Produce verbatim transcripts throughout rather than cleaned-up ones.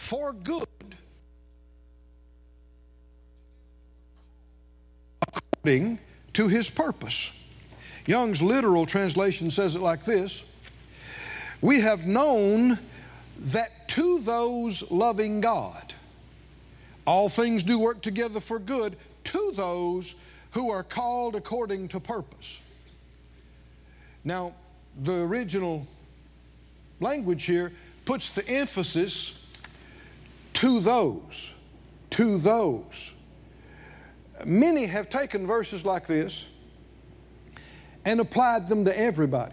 for good according to His purpose. Young's literal translation says it like this: we have known that to those loving God, all things do work together for good to those who are called according to purpose. Now, the original language here puts the emphasis to those, to those. Many have taken verses like this and applied them to everybody.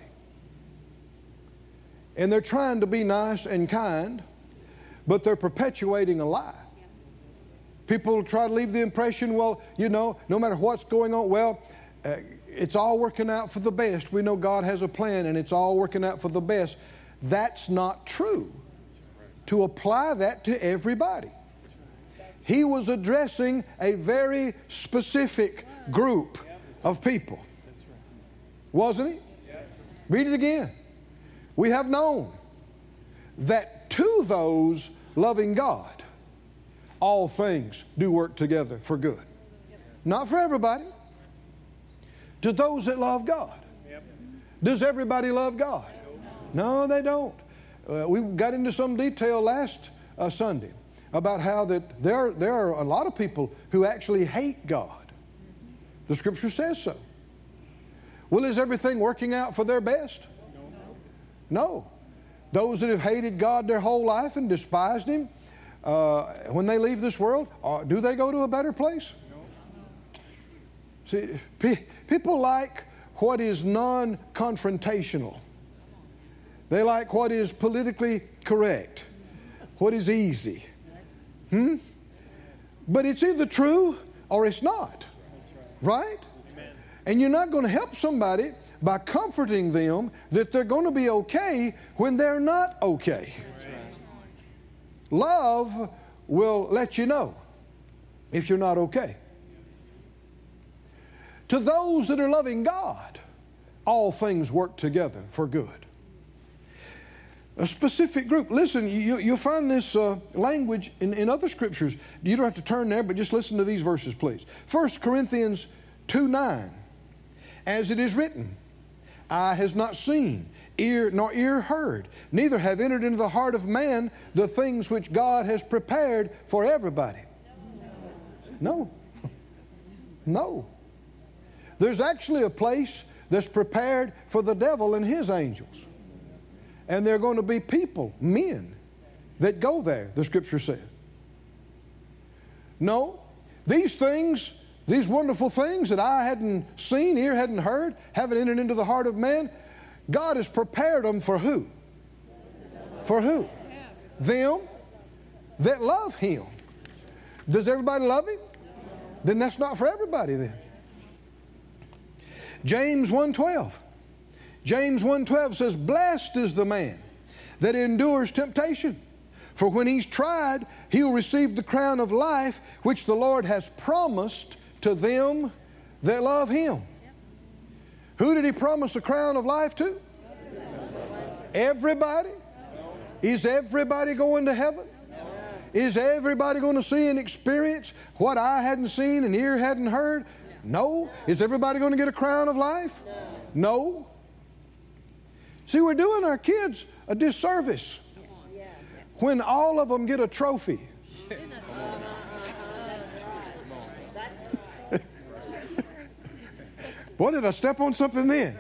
And they're trying to be nice and kind, but they're perpetuating a lie. People try to leave the impression, well, you know, no matter what's going on, well, uh, it's all working out for the best. We know God has a plan and it's all working out for the best. That's not true. To apply that to everybody. He was addressing a very specific group of people. Wasn't he? Read it again. We have known that to those loving God, all things do work together for good. Not for everybody. To those that love God. Does everybody love God? No, they don't. Uh, we got into some detail last uh, Sunday about how that there, there are a lot of people who actually hate God. The Scripture says so. Well, is everything working out for their best? No. Those that have hated God their whole life and despised Him, uh, when they leave this world, uh, do they go to a better place? See, pe- people like what is non-confrontational. They like what is politically correct, what is easy. Hmm? But it's either true or it's not. Right? And you're not going to help somebody by comforting them that they're going to be okay when they're not okay. Love will let you know if you're not okay. To those that are loving God, all things work together for good. A specific group. Listen, you, you'll find this uh, language in, in other scriptures. You don't have to turn there, but just listen to these verses, please. First Corinthians two nine. As it is written, eye has not seen, ear nor ear heard, neither have entered into the heart of man the things which God has prepared for everybody. No. No. There's actually a place that's prepared for the devil and his angels. And there are going to be people, men, that go there, the Scripture says. No, these things, these wonderful things that eye hadn't seen, ear hadn't heard, haven't entered into the heart of man, God has prepared them for who? For who? Them that love Him. Does everybody love Him? Then that's not for everybody then. James one twelve. James one twelve says, blessed is the man that endures temptation, for when he's tried, he'll receive the crown of life which the Lord has promised to them that love Him. Who did He promise the crown of life to? Everybody? Is everybody going to heaven? Is everybody going to see and experience what eye hadn't seen and ear hadn't heard? No. Is everybody going to get a crown of life? No. See, we're doing our kids a disservice when all of them get a trophy. Boy, did I step on something then?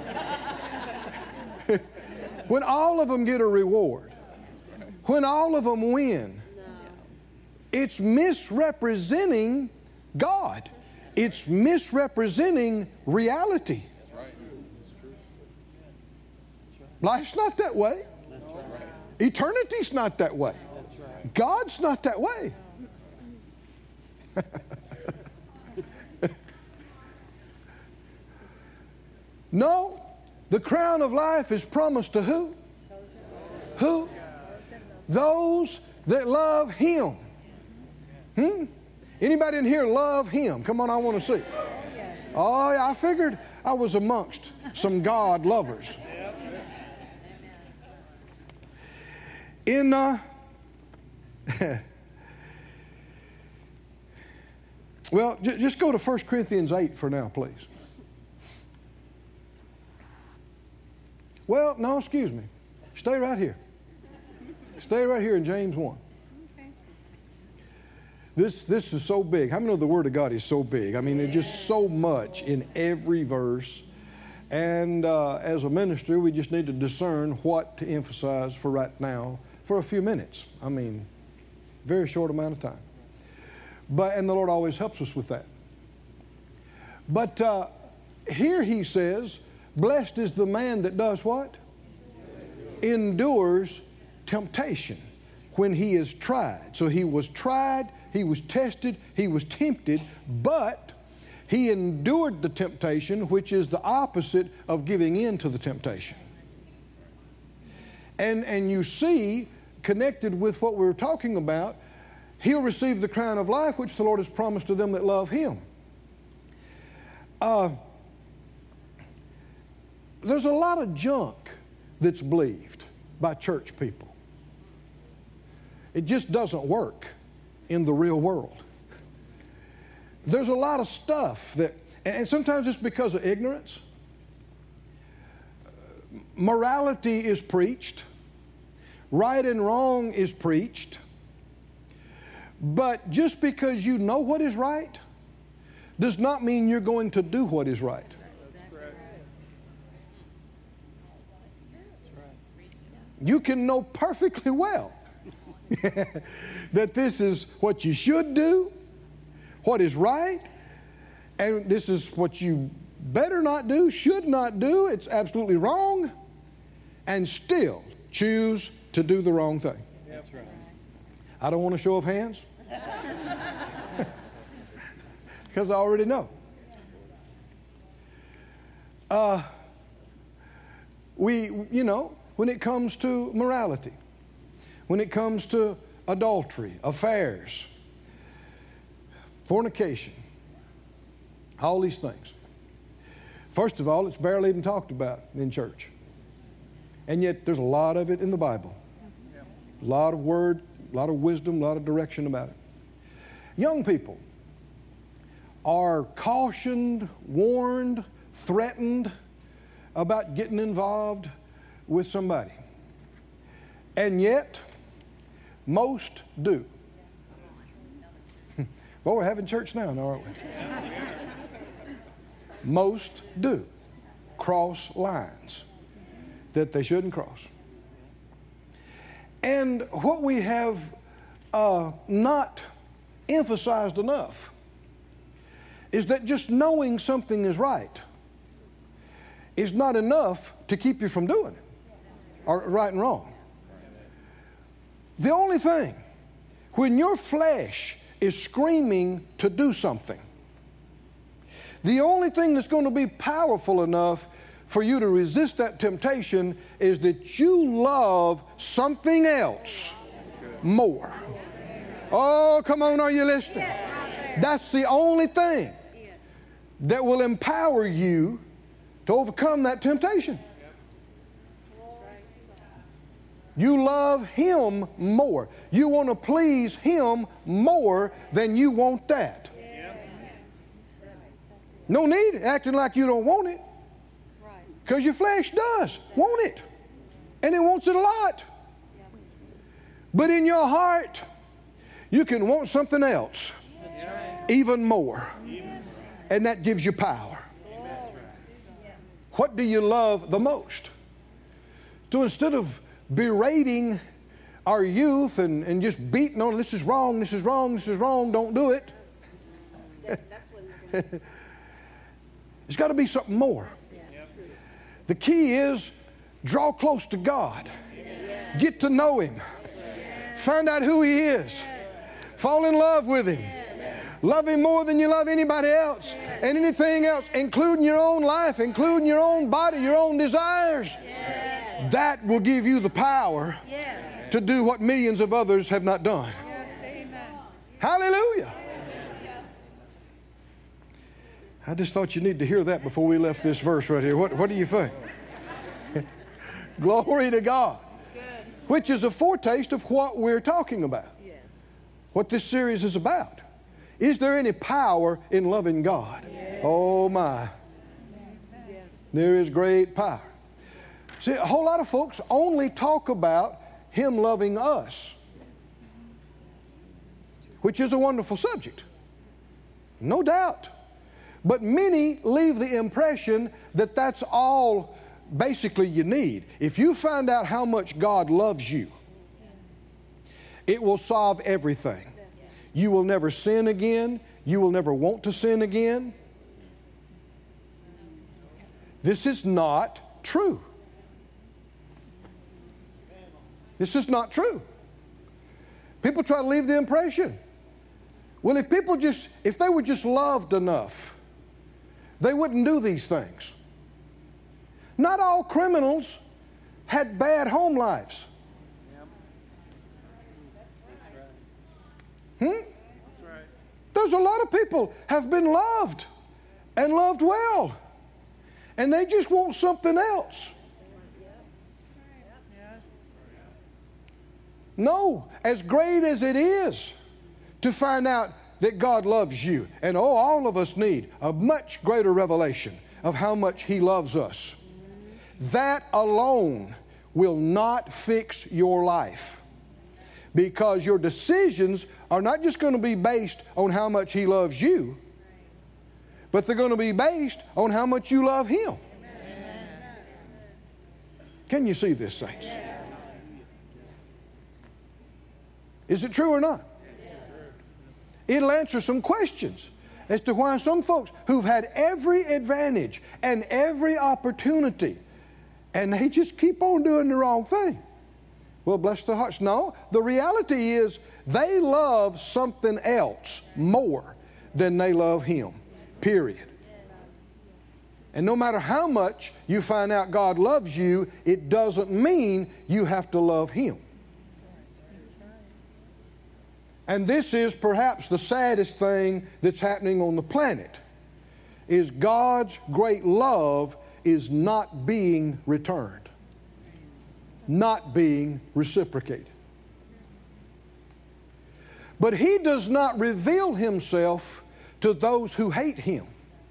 When all of them get a reward, when all of them win, it's misrepresenting God. It's misrepresenting reality. Life's not that way. Eternity's not that way. God's not that way. No, the crown of life is promised to who? Who? Those that love Him. Hmm? Anybody in here love Him? Come on, I want to see. Oh, yeah, I figured I was amongst some God lovers. In uh, Well, j- just go to First Corinthians eight for now, please. Well, no, excuse me. Stay right here. Stay right here in James one. This, this is so big. How many know the Word of God is so big? I mean, there's just so much in every verse. And uh, as a ministry, we just need to discern what to emphasize for right now for a few minutes. I mean, very short amount of time. But, and the Lord always helps us with that. But uh, here he says, blessed is the man that does what? Endures temptation when he is tried. So he was tried, he was tested, he was tempted, but he endured the temptation, which is the opposite of giving in to the temptation. And, and you see, connected with what we were talking about, he'll receive the crown of life, which the Lord has promised to them that love him. Uh, there's a lot of junk that's believed by church people. It just doesn't work in the real world. There's a lot of stuff that, and sometimes it's because of ignorance. Morality is preached. Right and wrong is preached. But just because you know what is right does not mean you're going to do what is right. You can know perfectly well that this is what you should do, what is right, and this is what you better not do, should not do, it's absolutely wrong, and still choose to do the wrong thing. That's right. I don't want a show of hands because I already know. Uh, we, you know, when it comes to morality, when it comes to adultery, affairs, fornication, all these things. First of all, it's barely even talked about in church. And yet there's a lot of it in the Bible. A lot of word, a lot of wisdom, a lot of direction about it. Young people are cautioned, warned, threatened about getting involved with somebody. And yet, most do. Well, we're having church now, aren't we? Most do cross lines that they shouldn't cross. And what we have uh, not emphasized enough is that just knowing something is right is not enough to keep you from doing it, or right and wrong. The only thing, when your flesh is screaming to do something, the only thing that's going to be powerful enough for you to resist that temptation is that you love something else more. Oh, come on, are you listening? That's the only thing that will empower you to overcome that temptation. You love Him more. You want to please Him more than you want that. No need acting like you don't want it. Because your flesh does want it. And it wants it a lot. But in your heart, you can want something else even more. And that gives you power. What do you love the most? So instead of berating our youth and, and just beating on, this is wrong, this is wrong, this is wrong, don't do it. It's got to be something more. The key is draw close to God. Get to know Him. Find out who He is. Fall in love with Him. Love Him more than you love anybody else and anything else, including your own life, including your own body, your own desires. That will give you the power to do what millions of others have not done. Hallelujah. I just thought you need to hear that before we left this verse right here. What, what do you think? Glory to God. Which is a foretaste of what we're talking about. what this series is about. Is there any power in loving God? Yes. Oh my. Yes. There is great power. See, a whole lot of folks only talk about Him loving us, which is a wonderful subject, no doubt. But many leave the impression that that's all basically you need. If you find out how much God loves you, it will solve everything. You will never sin again. You will never want to sin again. This is not true. This is not true. People try to leave the impression. Well, if people just, if they were just loved enough, they wouldn't do these things. Not all criminals had bad home lives. Hmm? There's a lot of people have been loved and loved well, and they just want something else. No, as great as it is to find out that God loves you, and oh, all of us need a much greater revelation of how much He loves us. That alone will not fix your life, because your decisions are not just going to be based on how much He loves you, but they're going to be based on how much you love Him. Amen. Can you see this, saints? Is it true or not? It'll answer some questions as to why some folks who've had every advantage and every opportunity, and they just keep on doing the wrong thing. Well, bless their hearts. No, the reality is they love something else more than they love Him, period. And no matter how much you find out God loves you, it doesn't mean you have to love Him. And this is perhaps the saddest thing that's happening on the planet, is God's great love is not being returned, not being reciprocated. But He does not reveal Himself to those who hate Him.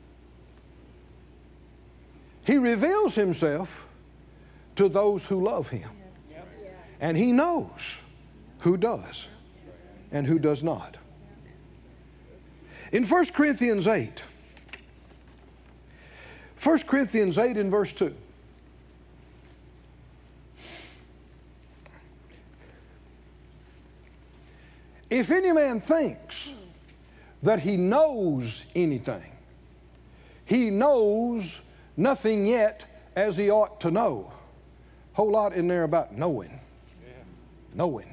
He reveals Himself to those who love Him. And He knows who does and who does not. In First Corinthians eight, First Corinthians eight in verse two, if any man thinks that he knows anything, he knows nothing yet as he ought to know. Whole lot in there about knowing. Yeah. Knowing.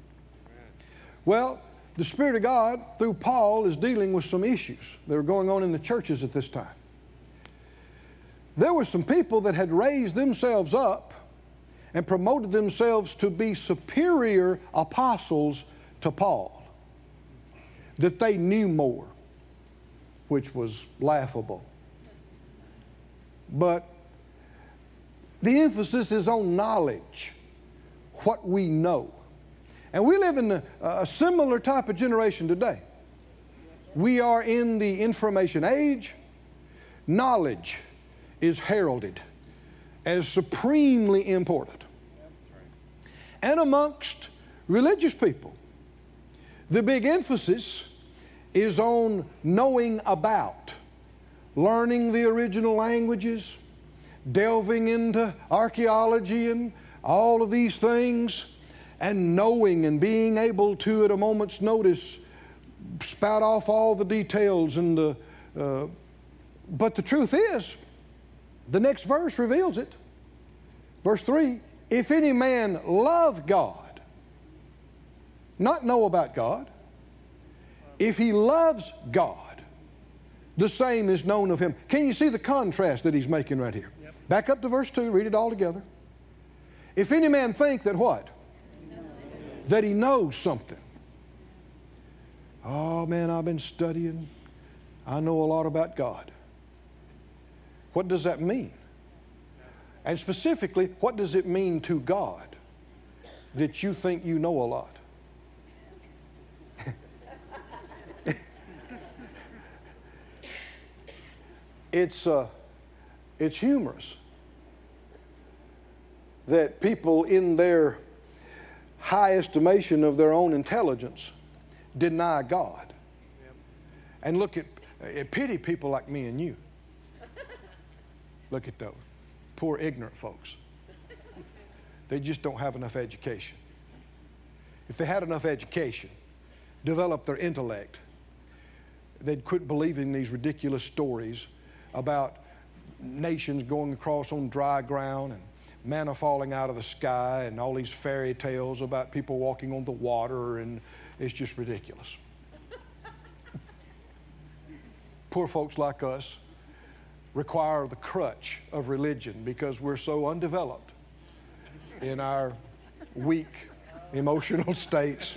Well, the Spirit of God, through Paul, is dealing with some issues that are going on in the churches at this time. There were some people that had raised themselves up and promoted themselves to be superior apostles to Paul, that they knew more, which was laughable. But the emphasis is on knowledge, what we know. And we live in a, a similar type of generation today. We are in the information age. Knowledge is heralded as supremely important. And amongst religious people, the big emphasis is on knowing about, learning the original languages, delving into archaeology and all of these things, and knowing and being able to, at a moment's notice, spout off all the details. And the, uh, but the truth is, the next verse reveals it. Verse three, if any man love God, not know about God, if he loves God, the same is known of him. Can you see the contrast that he's making right here? Yep. Back up to verse two, read it all together. If any man think that what? That he knows something. Oh man, I've been studying. I know a lot about God. What does that mean? And specifically, what does it mean to God that you think you know a lot? it's, uh, it's humorous that people in their high estimation of their own intelligence deny God. Yep. And look at, uh, pity people like me and you. Look at those poor ignorant folks. They just don't have enough education. If they had enough education, developed their intellect, they'd quit believing these ridiculous stories about nations going across on dry ground and manna falling out of the sky and all these fairy tales about people walking on the water, and it's just ridiculous. Poor folks like us require the crutch of religion because we're so undeveloped in our weak emotional states.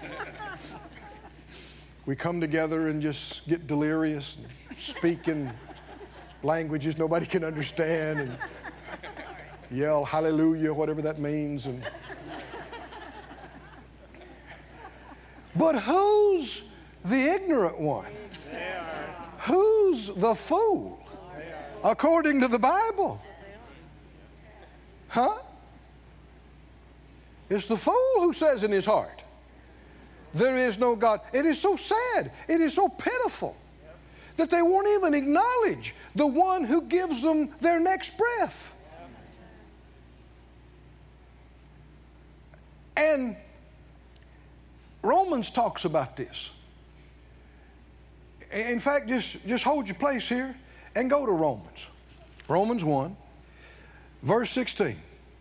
We come together and just get delirious and speak in languages nobody can understand and yell hallelujah, whatever that means. And but who's the ignorant one? Who's the fool? According to the Bible. Huh? It's the fool who says in his heart, there is no God. It is so sad. It is so pitiful that they won't even acknowledge the one who gives them their next breath. And Romans talks about this. In fact, just, just hold your place here and go to Romans. Romans one, verse sixteen.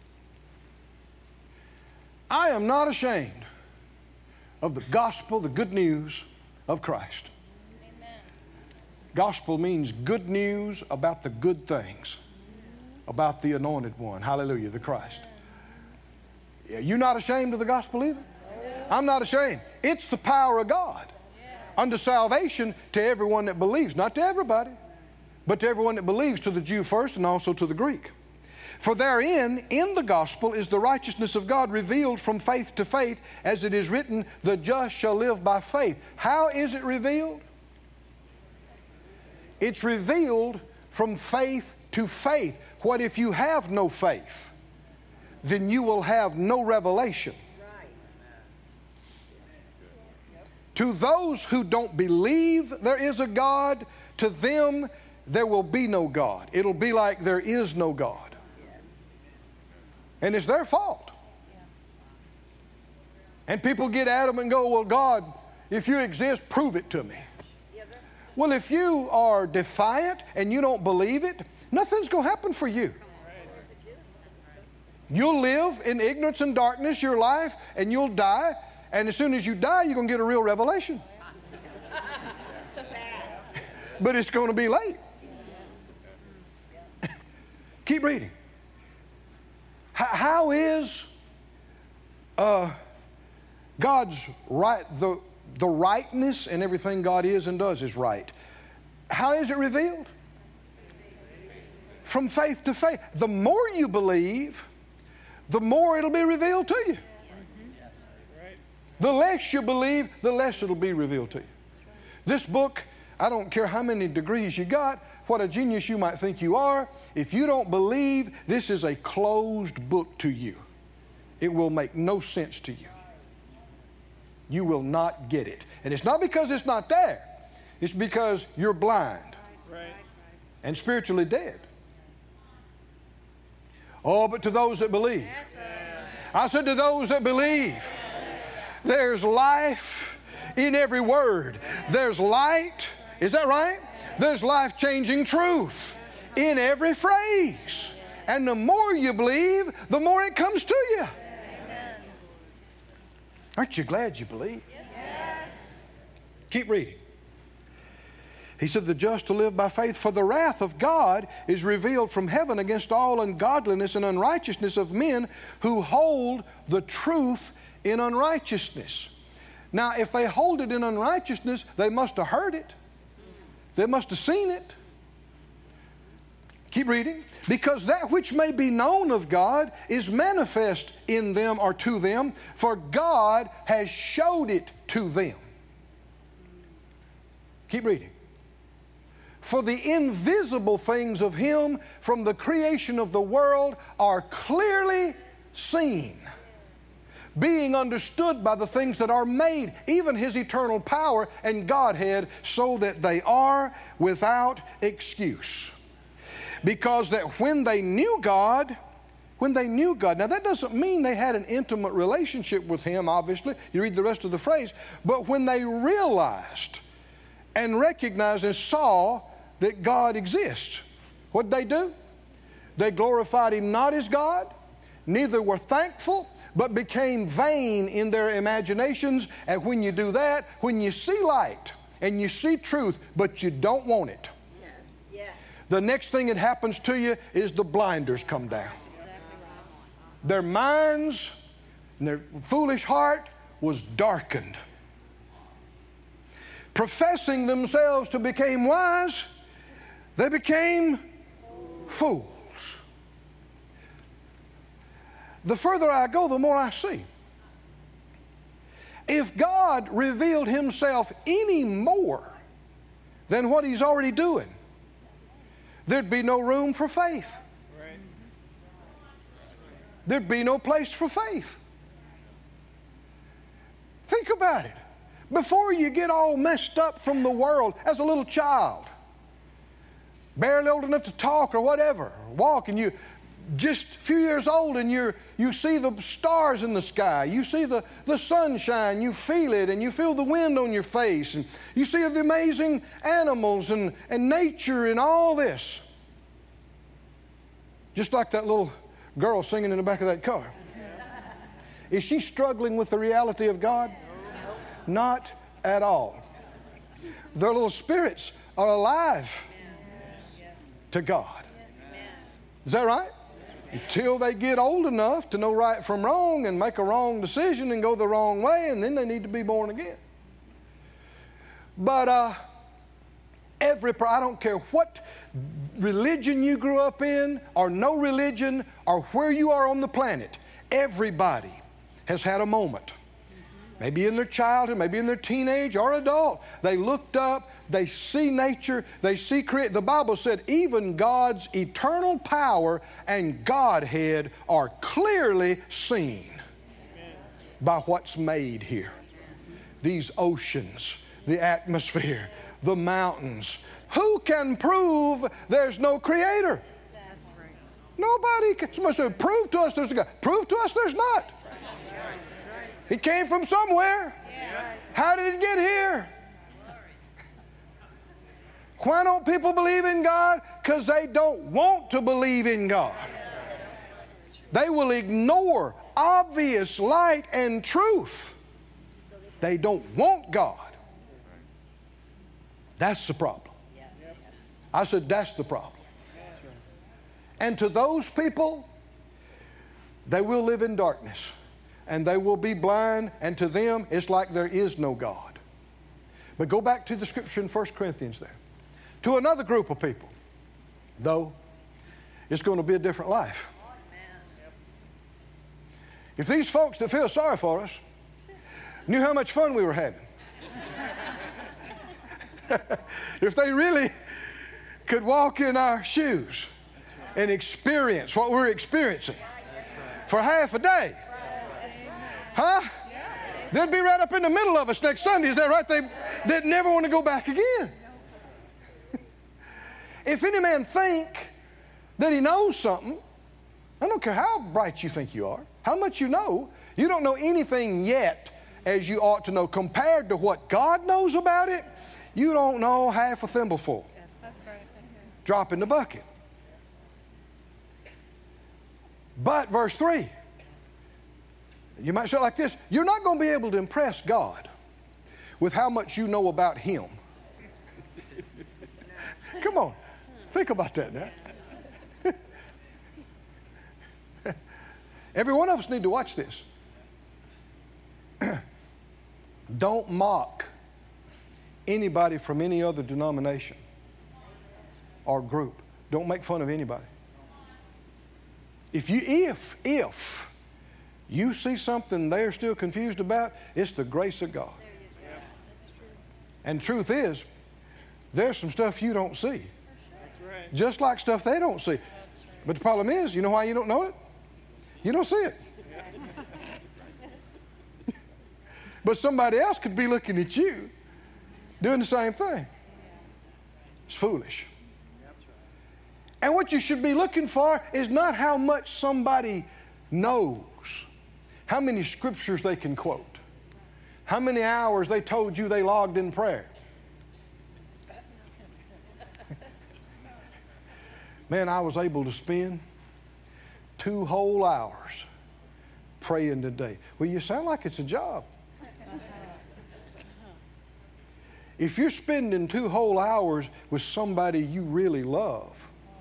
I am not ashamed of the gospel, the good news of Christ. Amen. Gospel means good news about the good things, about the anointed one. Hallelujah, the Christ. Yeah, you're not ashamed of the gospel either? I'm not ashamed. It's the power of God unto salvation to everyone that believes. Not to everybody, but to everyone that believes, to the Jew first and also to the Greek. For therein, in the gospel, is the righteousness of God revealed from faith to faith, as it is written, the just shall live by faith. How is it revealed? It's revealed from faith to faith. What if you have no faith? Then you will have no revelation. To those who don't believe there is a God, to them there will be no God. It'll be like there is no God. And it's their fault. And people get at them and go, well, God, if you exist, prove it to me. Well, if you are defiant and you don't believe it, nothing's going to happen for you. You'll live in ignorance and darkness your life, and you'll die. And as soon as you die, you're going to get a real revelation. But it's going to be late. Keep reading. How is uh, God's right, the, the rightness and everything God is and does is right? How is it revealed? From faith to faith. The more you believe, the more it'll be revealed to you. The less you believe, the less it'll be revealed to you. This book, I don't care how many degrees you got, what a genius you might think you are, if you don't believe, this is a closed book to you. It will make no sense to you. You will not get it. And it's not because it's not there. It's because you're blind right. and spiritually dead. Oh, but to those that believe. I said to those that believe. There's life in every word. There's light. Is that right? There's life-changing truth in every phrase. And the more you believe, the more it comes to you. Aren't you glad you believe? Yes. Keep reading. He said, the just to live by faith, for the wrath of God is revealed from heaven against all ungodliness and unrighteousness of men who hold the truth in unrighteousness. Now, if they hold it in unrighteousness, they must have heard it. They must have seen it. Keep reading. Because that which may be known of God is manifest in them or to them, for God has showed it to them. Keep reading. For the invisible things of Him from the creation of the world are clearly seen, being understood by the things that are made, even His eternal power and Godhead, so that they are without excuse. Because that when they knew God, when they knew God, now that doesn't mean they had an intimate relationship with Him, obviously. You read the rest of the phrase. But when they realized and recognized and saw that God exists, what did they do? They glorified Him not as God, neither were thankful, but became vain in their imaginations. And when you do that, when you see light and you see truth, but you don't want it, yes. Yeah. The next thing that happens to you is the blinders come down. Exactly right. Their minds and their foolish heart was darkened. Professing themselves to become wise, they became fools. The further I go, the more I see. If God revealed Himself any more than what He's already doing, there'd be no room for faith. There'd be no place for faith. Think about it. Before you get all messed up from the world as a little child, barely old enough to talk or whatever, walk, and you just a few years old, and you you see the stars in the sky, you see the, the sunshine, you feel it, and you feel the wind on your face, and you see the amazing animals and, and nature and all this. Just like that little girl singing in the back of that car. Is she struggling with the reality of God? Not at all. Their little spirits are alive to God. Is that right? Until they get old enough to know right from wrong and make a wrong decision and go the wrong way, and then they need to be born again. But uh, every, I don't care what religion you grew up in, or no religion, or where you are on the planet, everybody has had a moment. Maybe in their childhood, maybe in their teenage or adult. They looked up, they see nature, they see create. The Bible said even God's eternal power and Godhead are clearly seen Amen. By what's made here. These oceans, the atmosphere, the mountains. Who can prove there's no creator? That's right. Nobody can. Somebody said, prove to us there's a God. Prove to us there's not. He came from somewhere. Yeah. How did it get here? Why don't people believe in God? Because they don't want to believe in God. They will ignore obvious light and truth. They don't want God. That's the problem. I said, that's the problem. And to those people, they will live in darkness. And they will be blind, and to them it's like there is no God. But go back to the scripture in First Corinthians there. To another group of people, though, it's going to be a different life. If these folks that feel sorry for us knew how much fun we were having, if they really could walk in our shoes and experience what we're experiencing for half a day, huh? They'd be right up in the middle of us next Sunday. Is that right? They, they'd never want to go back again. If any man think that he knows something, I don't care how bright you think you are, how much you know, you don't know anything yet as you ought to know. Compared to what God knows about it, you don't know half a thimbleful. Yes, that's right. Drop in the bucket. But verse three, you might say it like this: you're not going to be able to impress God with how much you know about Him. Come on, think about that now. Every one of us need to watch this. Don't mock anybody from any other denomination or group. Don't make fun of anybody. If you, if, if you see something they're still confused about, it's the grace of God. And the truth is, there's some stuff you don't see. Just like stuff they don't see. But the problem is, you know why you don't know it? You don't see it. But somebody else could be looking at you doing the same thing. It's foolish. And what you should be looking for is not how much somebody knows, how many scriptures they can quote, how many hours they told you they logged in prayer. Man, I was able to spend two whole hours praying today. Well, you sound like it's a job. If you're spending two whole hours with somebody you really love,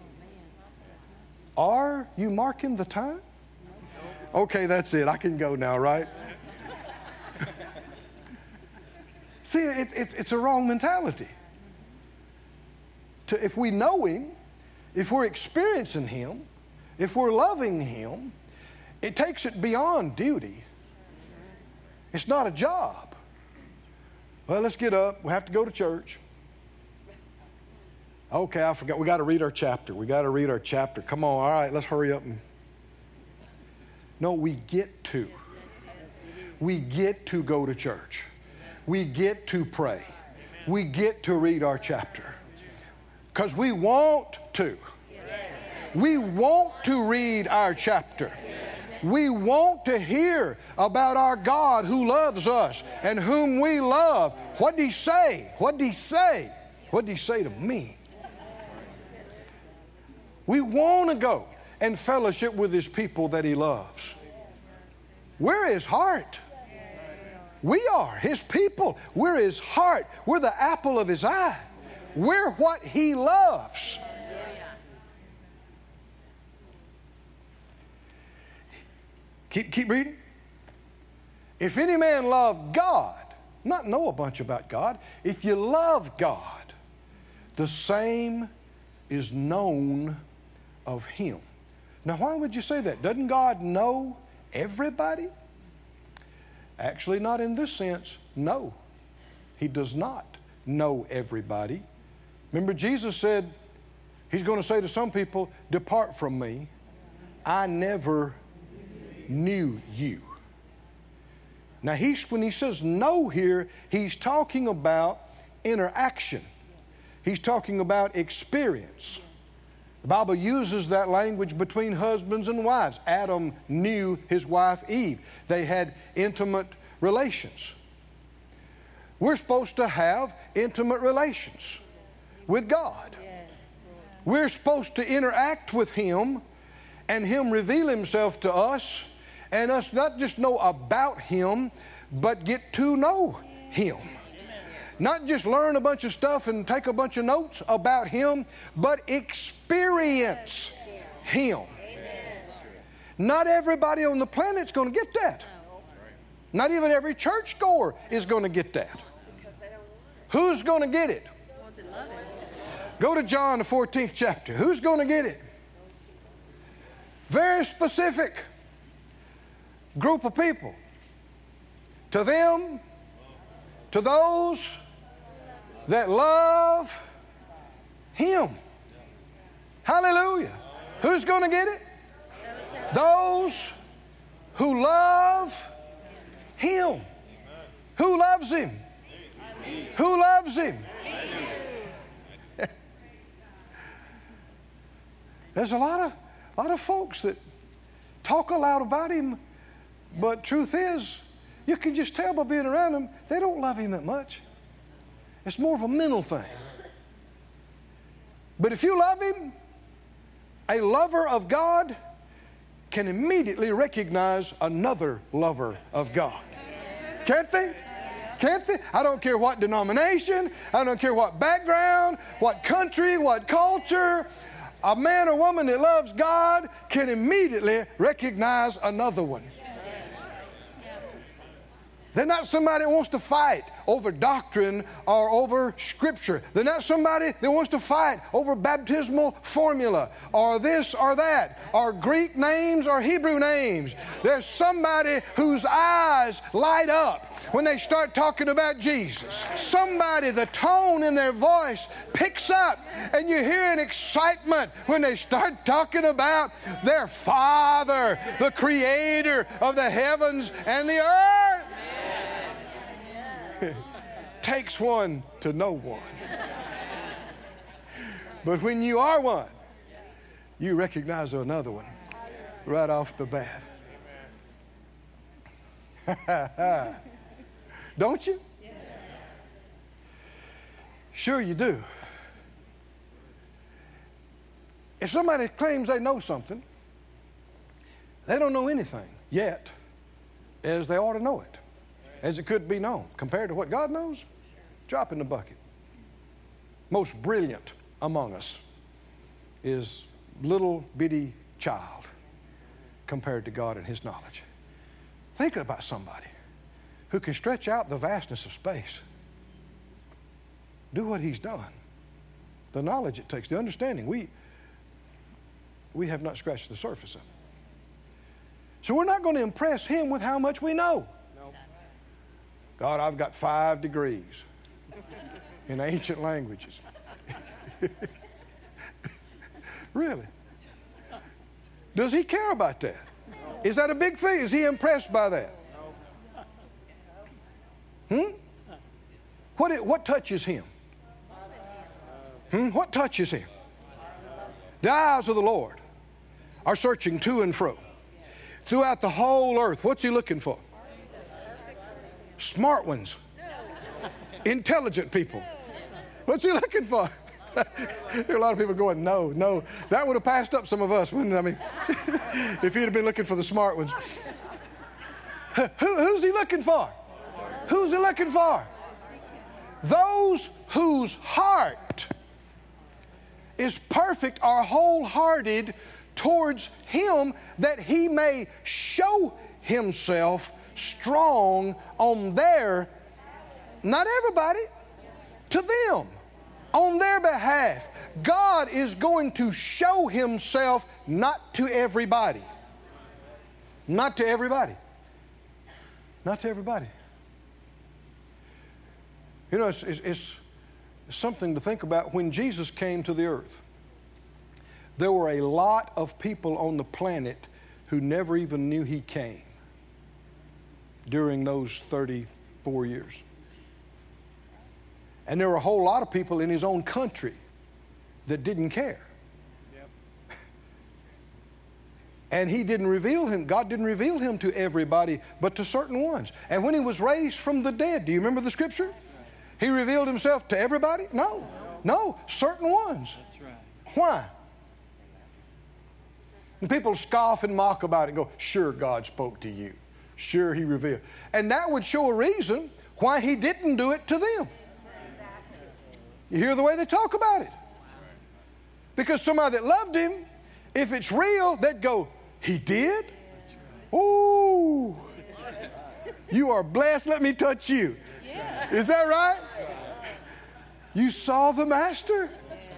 are you marking the time? Okay, that's it. I can go now, right? See, it, it, it's a wrong mentality. To, if we know Him, if we're experiencing Him, if we're loving Him, it takes it beyond duty. It's not a job. Well, let's get up. We have to go to church. Okay, I forgot. We got to read our chapter. We got to read our chapter. Come on. All right, let's hurry up. And... No, we get to. We get to go to church. We get to pray. We get to read our chapter. Because we want to. We want to read our chapter. We want to hear about our God who loves us and whom we love. What did He say? What did He say? What did He say to me? We want to go and fellowship with His people that He loves. We're His heart. We are His people. We're His heart. We're the apple of His eye. We're what He loves. Keep, keep reading. If any man love God, not know a bunch about God, if you love God, the same is known of Him. Now, why would you say that? Doesn't God know everybody? Actually, not in this sense. No, He does not know everybody. Remember, Jesus said, He's going to say to some people, depart from me. I never knew you. Now, he's, when he says know here, he's talking about interaction. He's talking about experience. The Bible uses that language between husbands and wives. Adam knew his wife Eve. They had intimate relations. We're supposed to have intimate relations with God. We're supposed to interact with Him and Him reveal Himself to us, and us not just know about Him, but get to know Him. Not just learn a bunch of stuff and take a bunch of notes about Him, but experience Him. Not everybody on the planet's going to get that. Not even every churchgoer is going to get that. Who's going to get it? Go to John, the fourteenth chapter. Who's going to get it? Very specific group of people. To them, to those that love Him. Hallelujah. Who's going to get it? Those who love Him. Who loves Him? Who loves Him? There's a lot of, lot of folks that talk a lot about Him, but truth is, you can just tell by being around them, they don't love Him that much. It's more of a mental thing. But if you love Him, a lover of God can immediately recognize another lover of God. Can't they? Can't they? I don't care what denomination, I don't care what background, what country, what culture. A man or woman that loves God can immediately recognize another one. They're not somebody that wants to fight over doctrine or over Scripture. They're not somebody that wants to fight over baptismal formula or this or that or Greek names or Hebrew names. There's somebody whose eyes light up when they start talking about Jesus. Somebody, the tone in their voice picks up and you hear an excitement when they start talking about their Father, the Creator of the heavens and the earth. Takes one to know one. But when you are one, you recognize another one right off the bat. Don't you? Sure you do. If somebody claims they know something, they don't know anything yet as they ought to know it, as it could be known. Compared to what God knows, drop in the bucket. Most brilliant among us is little bitty child compared to God and His knowledge. Think about somebody who can stretch out the vastness of space, do what He's done, the knowledge it takes, the understanding. We, we have not scratched the surface of it. So we're not going to impress Him with how much we know. God, I've got five degrees in ancient languages. Really? Does He care about that? Is that a big thing? Is He impressed by that? Hmm? What, it, what touches Him? Hmm? What touches Him? The eyes of the Lord are searching to and fro throughout the whole earth. What's He looking for? Smart ones. Intelligent people. What's He looking for? There are a lot of people going, no, no. That would have passed up some of us, wouldn't it? I mean, if He'd have been looking for the smart ones. Who, who's He looking for? Who's He looking for? Those whose heart is perfect or wholehearted towards Him, that He may show Himself strong on their, not everybody, to them, on their behalf. God is going to show Himself not to everybody. Not to everybody. Not to everybody. You know, it's, it's, it's something to think about. When Jesus came to the earth, there were a lot of people on the planet who never even knew He came during those thirty-four years. And there were a whole lot of people in His own country that didn't care. Yep. And He didn't reveal Him, God didn't reveal Him to everybody, but to certain ones. And when He was raised from the dead, do you remember the scripture? He revealed Himself to everybody? No. No, certain ones. That's right. Why? And people scoff and mock about it and go, sure, God spoke to you. Sure, He revealed. And that would show a reason why He didn't do it to them. You hear the way they talk about it? Because somebody that loved Him, if it's real, they'd go, He did? Ooh, you are blessed. Let me touch you. Is that right? You saw the Master?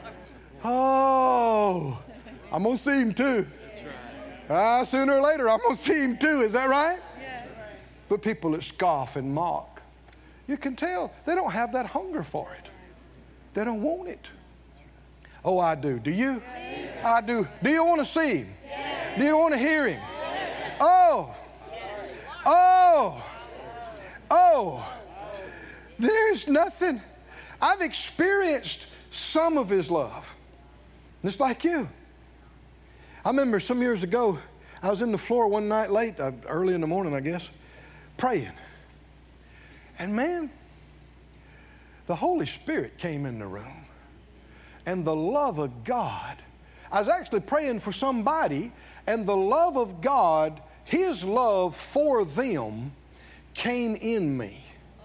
Oh, I'm going to see Him too. Ah, sooner or later, I'm going to see Him too. Is that right? But people that scoff and mock, you can tell they don't have that hunger for it. They don't want it. Oh, I do. Do you? Yes. I do. Do you want to see Him? Yes. Do you want to hear Him? Yes. Oh. Yes. Oh. Oh. There's nothing. I've experienced some of His love. Just like you. I remember some years ago, I was in the floor one night late, uh, early in the morning, I guess, praying. And man, the Holy Spirit came in the room. And the love of God, I was actually praying for somebody, and the love of God, His love for them, came in me.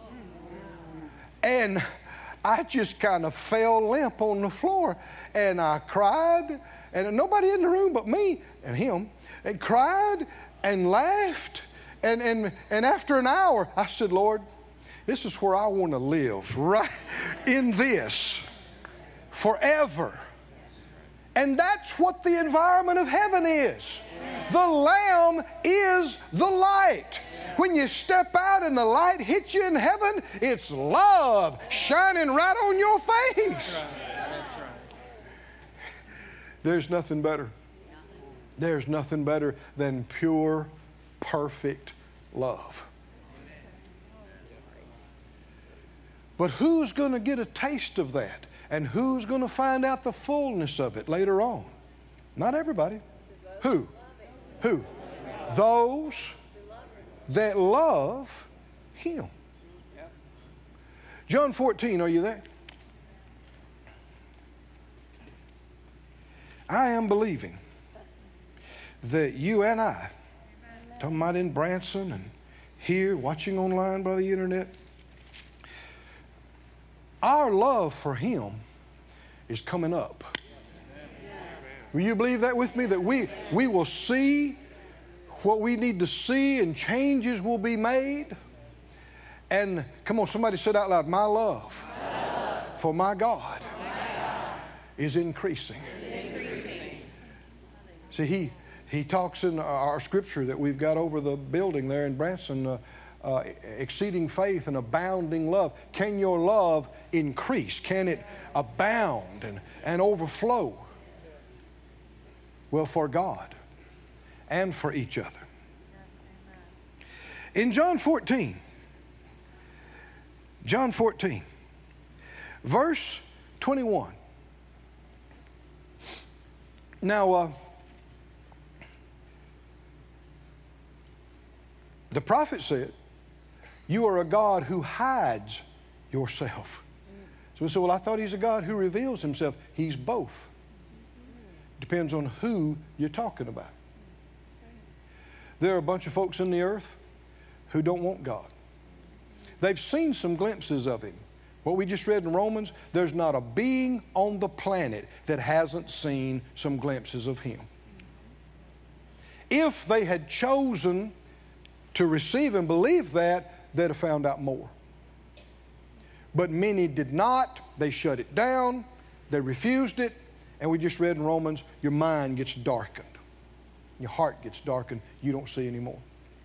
And I just kind of fell limp on the floor, and I cried, and nobody in the room but me and Him, and cried and laughed and, and, and after an hour, I said, Lord, this is where I want to live, right in this, forever. And that's what the environment of heaven is. The Lamb is the light. When you step out and the light hits you in heaven, it's love shining right on your face. That's right. That's right. There's nothing better. There's nothing better than pure, perfect love. But who's going to get a taste of that? And who's going to find out the fullness of it later on? Not everybody. Who? Who? Those that love Him. John fourteen, are you there? I am believing that you and I, talking about in Branson and here, watching online by the internet, our love for Him is coming up. Will you believe that with me? That we, we will see what we need to see and changes will be made. And come on, somebody said out loud, my love, my love for my God, for my God is increasing. Is increasing. See, he, he talks in our scripture that we've got over the building there in Branson, uh, Uh, exceeding faith and abounding love. Can your love increase? Can it abound and, and overflow? Well, for God and for each other. In John fourteen, John fourteen, verse twenty-one. Now, uh, the prophet said, you are a God who hides yourself. So we say, well, I thought He's a God who reveals Himself. He's both. Depends on who you're talking about. There are a bunch of folks in the earth who don't want God. They've seen some glimpses of Him. What we just read in Romans, there's not a being on the planet that hasn't seen some glimpses of Him. If they had chosen to receive and believe that, they'd have found out more. But many did not. They shut it down. They refused it. And we just read in Romans, your mind gets darkened. Your heart gets darkened. You don't see anymore.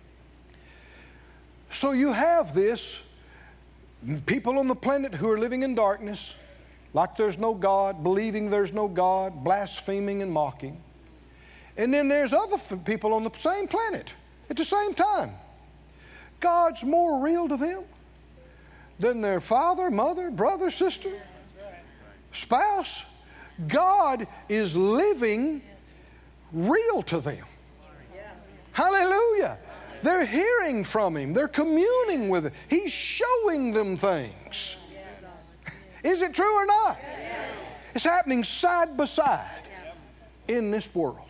So you have this, people on the planet who are living in darkness, like there's no God, believing there's no God, blaspheming and mocking. And then there's other people on the same planet at the same time. God's more real to them than their father, mother, brother, sister, spouse. God is living real to them. Hallelujah. They're hearing from Him. They're communing with Him. He's showing them things. Is it true or not? It's happening side by side in this world.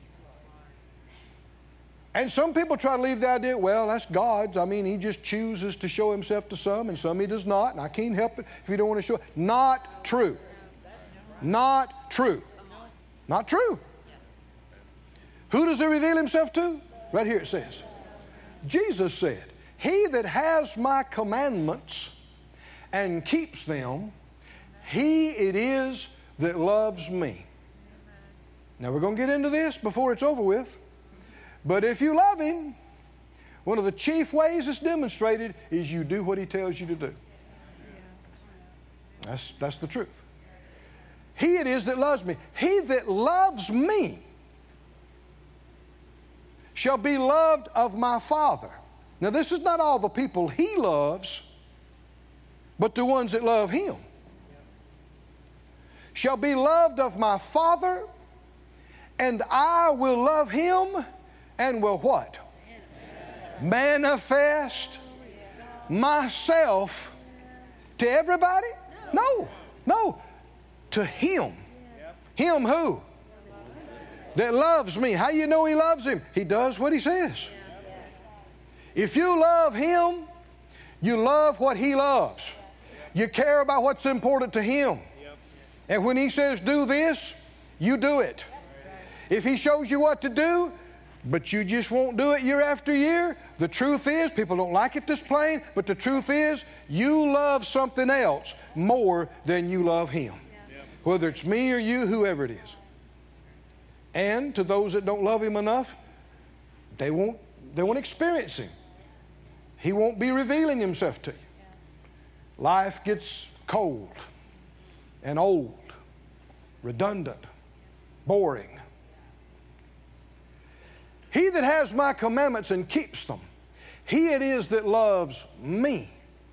And some people try to leave the idea, well, that's God's. I mean, He just chooses to show Himself to some, and some He does not, and I can't help it if you don't want to show it. Not true. Not true. Not true. Who does He reveal Himself to? Right here it says. Jesus said, He that has my commandments and keeps them, he it is that loves me. Now we're going to get into this before it's over with. But if you love Him, one of the chief ways it's demonstrated is you do what He tells you to do. That's, that's the truth. He it is that loves me. He that loves me shall be loved of my Father. Now this is not all the people He loves, but the ones that love Him. Shall be loved of my Father, and I will love him and will what? Manifest myself to everybody? No, no, to him. Him who? That loves me. How you know he loves him? He does what he says. If you love him, you love what he loves. You care about what's important to him. And when he says do this, you do it. If he shows you what to do, but you just won't do it year after year, The truth is, people don't like it this plain, but the truth is, you love something else more than you love Him. Whether it's me or you, whoever it is. And to those that don't love Him enough, they won't, they won't experience Him. He won't be revealing Himself to you. Life gets cold and old, redundant, boring. He that has my commandments and keeps them, he it is that loves me.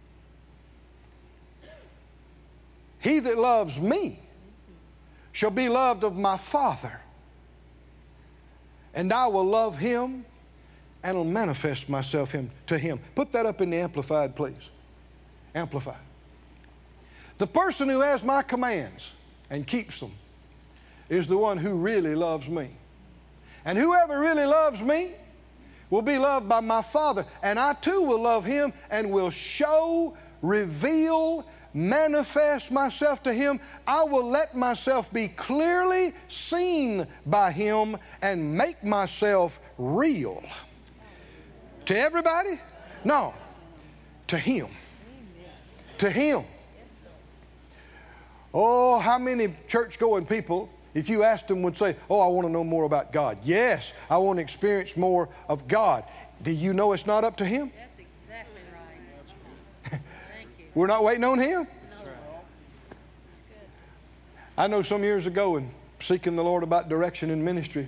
He that loves me shall be loved of my Father, and I will love him and will manifest myself him, to him. Put that up in the Amplified, please. Amplified. The person who has my commands and keeps them is the one who really loves me. And whoever really loves me will be loved by my Father, and I too will love him and will show, reveal, manifest myself to him. I will let myself be clearly seen by him and make myself real. To everybody? No. To him. To him. Oh, how many church-going people, if you asked them, would say, oh, I want to know more about God. Yes, I want to experience more of God. Do you know it's not up to him? That's exactly right. Thank you. We're not waiting on him? No. I know some years ago in seeking the Lord about direction in ministry,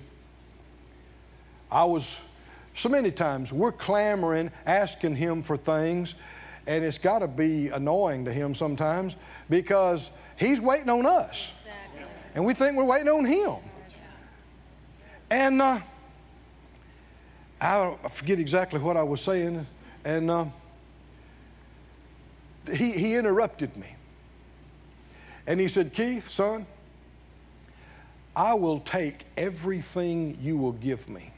I was, so many times, we're clamoring, asking him for things, and it's got to be annoying to him sometimes because he's waiting on us. Exactly. And we think we're waiting on him. And uh, I forget exactly what I was saying, and uh, he, he interrupted me. And he said, Keith, son, I will take everything you will give me.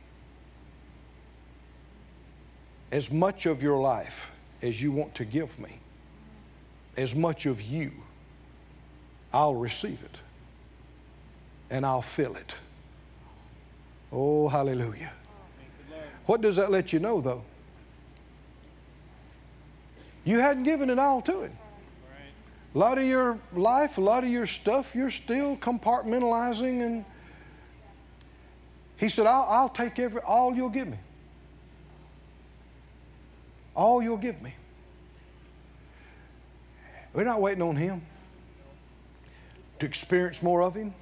As much of your life as you want to give me, as much of you, I'll receive it. And I'll fill it. Oh, hallelujah. What does that let you know, though? You hadn't given it all to him. A lot of your life, a lot of your stuff, you're still compartmentalizing. And he said, I'll, I'll take every, all you'll give me. All you'll give me. We're not waiting on him to experience more of him.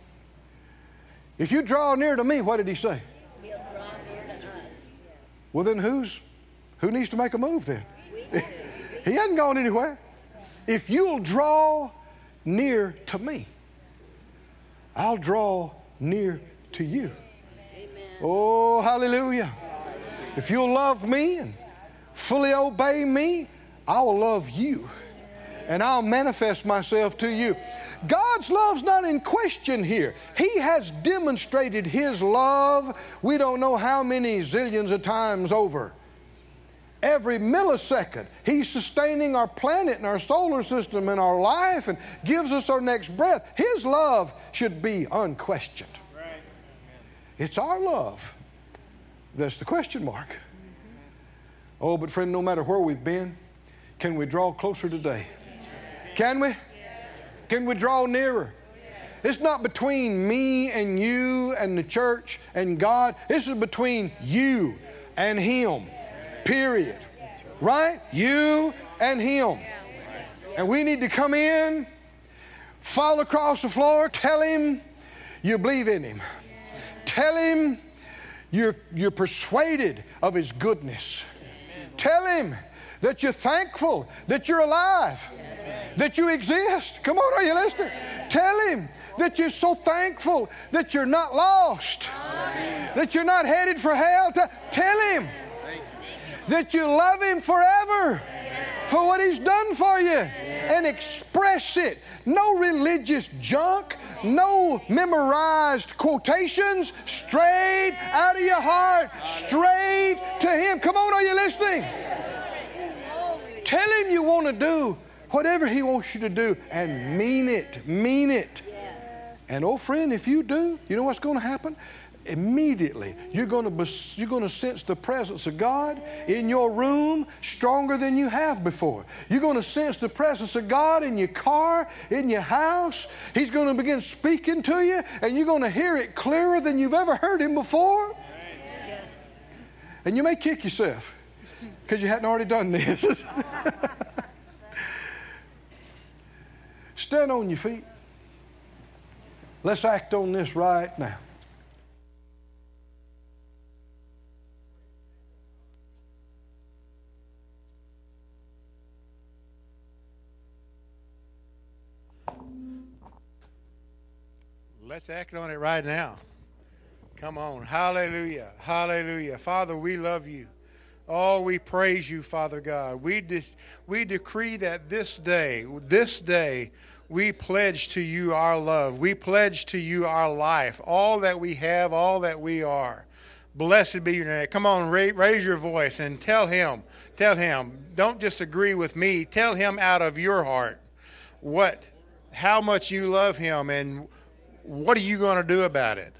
If you draw near to me, what did he say? He'll draw near to us. Well, then who's, who needs to make a move then? We do. He hasn't gone anywhere. If you'll draw near to me, I'll draw near to you. Amen. Oh, hallelujah. If you'll love me and fully obey me, I will love you. And I'll manifest myself to you. God's love's not in question here. He has demonstrated his love, we don't know how many zillions of times over. Every millisecond, he's sustaining our planet and our solar system and our life and gives us our next breath. His love should be unquestioned. Right. It's our love that's the question mark. Oh, but friend, no matter where we've been, can we draw closer today? Can we? Can we draw nearer? It's not between me and you and the church and God. This is between you and him. Period. Right? You and him. And we need to come in, fall across the floor, tell him you believe in him. Tell him you're, you're persuaded of his goodness. Tell him that you're thankful that you're alive, that you exist. Come on, are you listening? Tell him that you're so thankful that you're not lost, that you're not headed for hell. Tell him that you love him forever for what he's done for you, and express it. No religious junk, no memorized quotations, straight out of your heart, straight to him. Come on, are you listening? Tell him you want to do whatever he wants you to do, and mean it, mean it. And oh friend, if you do, you know what's going to happen? immediately you're going to be, you're going to sense the presence of God in your room stronger than you have before. You're going to sense the presence of God in your car, in your house. He's going to begin speaking to you, and you're going to hear it clearer than you've ever heard Him before. Yes. And you may kick yourself because you hadn't already done this. Stand on your feet. Let's act on this right now. Let's act on it right now. Come on. Hallelujah. Hallelujah. Father, we love you. Oh, we praise you, Father God. We de- we decree that this day, this day, we pledge to you our love. We pledge to you our life, all that we have, all that we are. Blessed be your name. Come on, raise, raise your voice and tell him, tell him, don't just agree with me. Tell him out of your heart what, how much you love him and what are you going to do about it?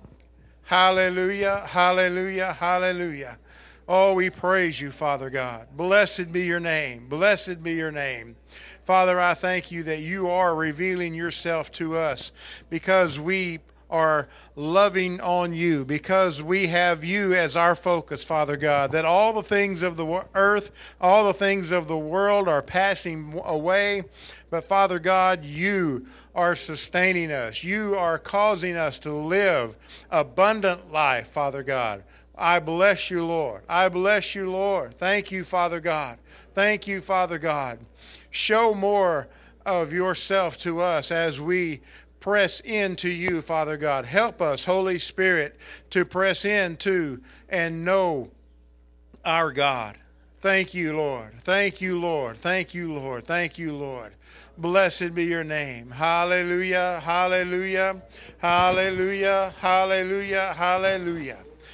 Hallelujah, hallelujah, hallelujah. Oh, we praise you, Father God. Blessed be your name. Blessed be your name. Father, I thank you that you are revealing yourself to us because we are loving on you, because we have you as our focus, Father God, that all the things of the earth, all the things of the world are passing away. But Father God, you are sustaining us. You are causing us to live abundant life, Father God. I bless you, Lord. I bless you, Lord. Thank you, Father God. Thank you, Father God. Show more of yourself to us as we press into you, Father God. Help us, Holy Spirit, to press into and know our God. Thank you, Lord. Thank you, Lord. Thank you, Lord. Thank you, Lord. Blessed be your name. Hallelujah, hallelujah, hallelujah, hallelujah, hallelujah.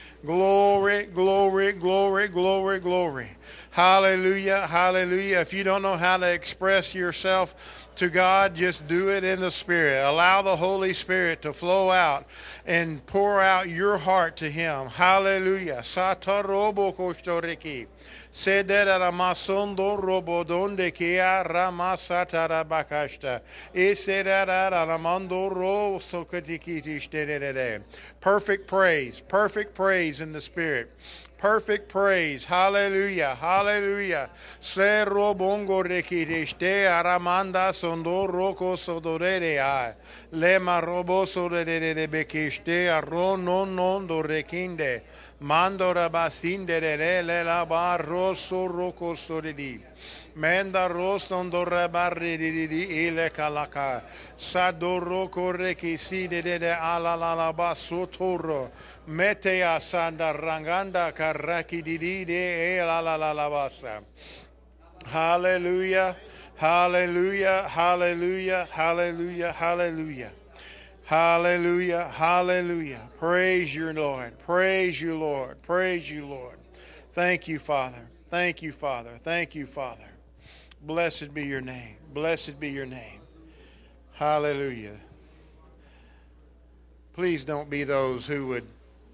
Glory, glory, glory, glory, glory. Hallelujah, hallelujah. If you don't know how to express yourself to God, just do it in the Spirit. Allow the Holy Spirit to flow out and pour out your heart to Him. Hallelujah. Satarobo kostoriki. Sedera ramasondo robo donde kia ramasatara bakashta. Esedara ramando ro sokatikitishterere. Perfect praise, perfect praise in the Spirit. Perfect praise. Hallelujah. Hallelujah. Serro bongo rekideste aramanda sondo roko sodorere ai. Lema robo sodorere bekiste arro non non do rekinde. Mando rabasinde re le la barro so roko sodedi. Menda rostondo rabarri di di ile kalaka. Sadoro corre che si de de ala la la basso torro. Mete a sanda ranganda karaki di di de e la la la la bassa. Hallelujah, hallelujah, hallelujah, hallelujah, hallelujah. Hallelujah, hallelujah. Praise your Lord. Praise you, Lord. Praise you, Lord. Thank you, Father. Thank you, Father. Thank you, Father. Blessed be your name. Blessed be your name. Hallelujah. Please don't be those who would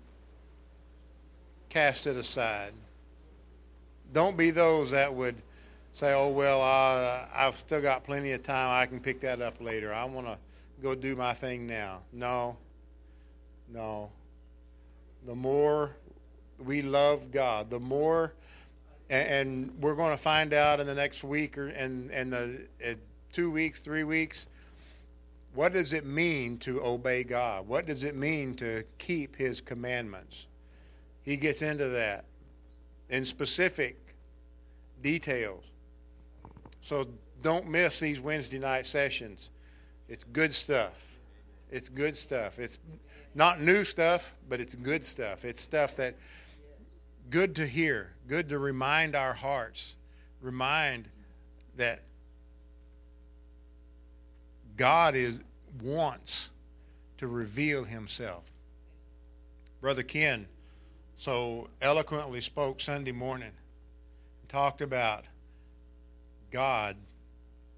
cast it aside. Don't be those that would say, oh, well, uh, I've still got plenty of time. I can pick that up later. I want to go do my thing now. No. No. The more we love God, the more... And we're going to find out in the next week or in, in the uh, two weeks, three weeks, what does it mean to obey God? What does it mean to keep His commandments? He gets into that in specific details. So don't miss these Wednesday night sessions. It's good stuff. It's good stuff. It's not new stuff, but it's good stuff. It's stuff that good to hear, good to remind our hearts, remind that God is wants to reveal Himself. Brother Ken so eloquently spoke Sunday morning, talked about God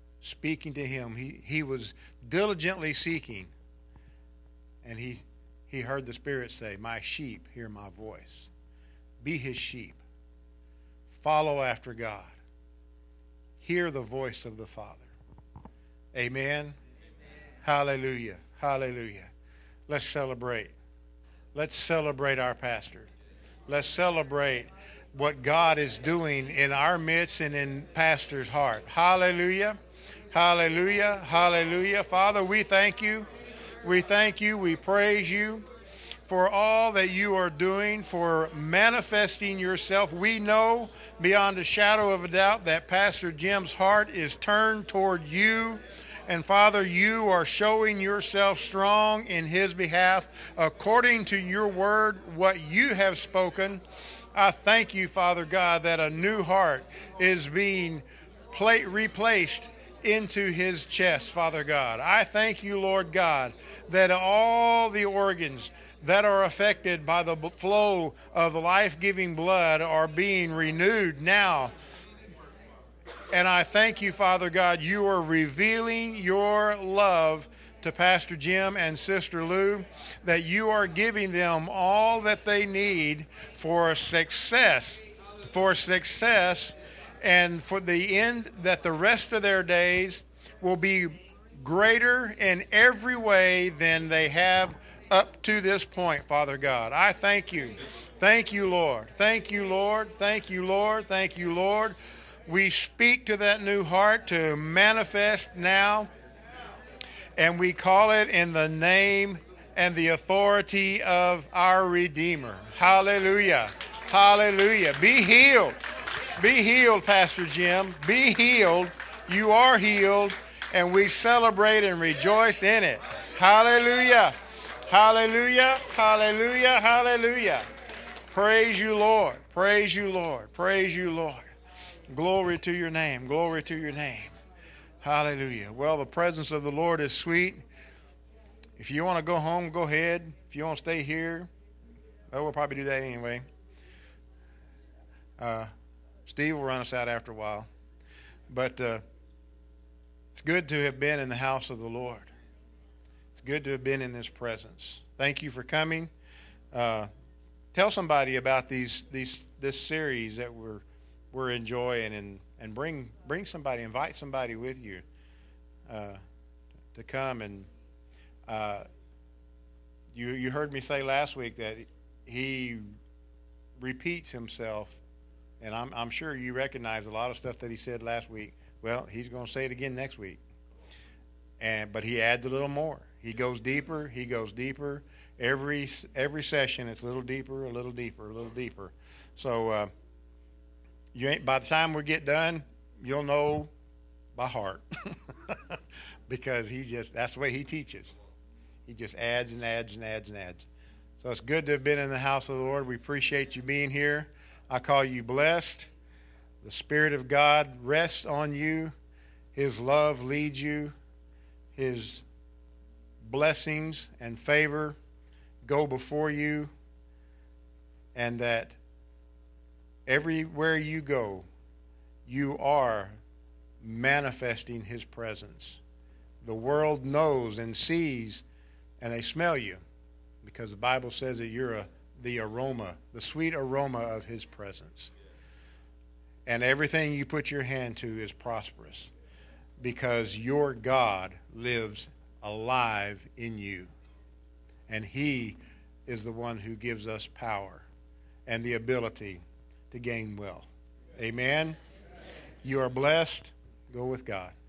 speaking to him. He he was diligently seeking, and he he heard the Spirit say, my sheep hear my voice. Be his sheep. Follow after God. Hear the voice of the Father. Amen? Amen. Hallelujah. Hallelujah. Let's celebrate. Let's celebrate our pastor. Let's celebrate what God is doing in our midst and in pastor's heart. Hallelujah. Hallelujah. Hallelujah. Father, we thank you. We thank you. We praise you for all that you are doing, for manifesting yourself. We know beyond a shadow of a doubt that Pastor Jim's heart is turned toward you. And Father, you are showing yourself strong in his behalf according to your word, what you have spoken. I thank you, Father God, that a new heart is being pla- replaced into his chest, Father God. I thank you, Lord God, that all the organs that are affected by the flow of the life-giving blood are being renewed now. And I thank you, Father God, you are revealing your love to Pastor Jim and Sister Lou, that you are giving them all that they need for success, for success, and for the end, that the rest of their days will be greater in every way than they have up to this point, Father God. I thank you. Thank you, Lord. Thank you, Lord. Thank you, Lord. Thank you, Lord. We speak to that new heart to manifest now, and we call it in the name and the authority of our Redeemer. Hallelujah. Hallelujah. Be healed. Be healed, Pastor Jim. Be healed. You are healed, and we celebrate and rejoice in it. Hallelujah. Hallelujah. Hallelujah. Hallelujah. Praise you, Lord. Praise you, Lord. Praise you, Lord. Glory to your name. Glory to your name. Hallelujah. Well, the presence of the Lord is sweet. If you want to go home, go ahead. If you want to stay here, well, we'll probably do that anyway. Uh, Steve will run us out after a while. But uh, it's good to have been in the house of the Lord. It's good to have been in his presence. Thank you for coming. Uh, tell somebody about these these this series that we're we're enjoying, and, and bring bring somebody, invite somebody with you uh, to come. And uh, you you heard me say last week that he repeats himself, and I'm I'm sure you recognize a lot of stuff that he said last week. Well, he's going to say it again next week. And but he adds a little more. He goes deeper. He goes deeper. Every every session, it's a little deeper, a little deeper, a little deeper. So uh, you ain't. By the time we get done, you'll know by heart, because he just that's the way he teaches. He just adds and adds and adds and adds. So it's good to have been in the house of the Lord. We appreciate you being here. I call you blessed. The Spirit of God rests on you. His love leads you. His blessings and favor go before you, and that everywhere you go, you are manifesting his presence. The world knows and sees, and they smell you, because the Bible says that you're a, the aroma, the sweet aroma of his presence. And everything you put your hand to is prosperous, because your God lives alive in you. And he is the one who gives us power and the ability to gain wealth. Amen? You are blessed. Go with God.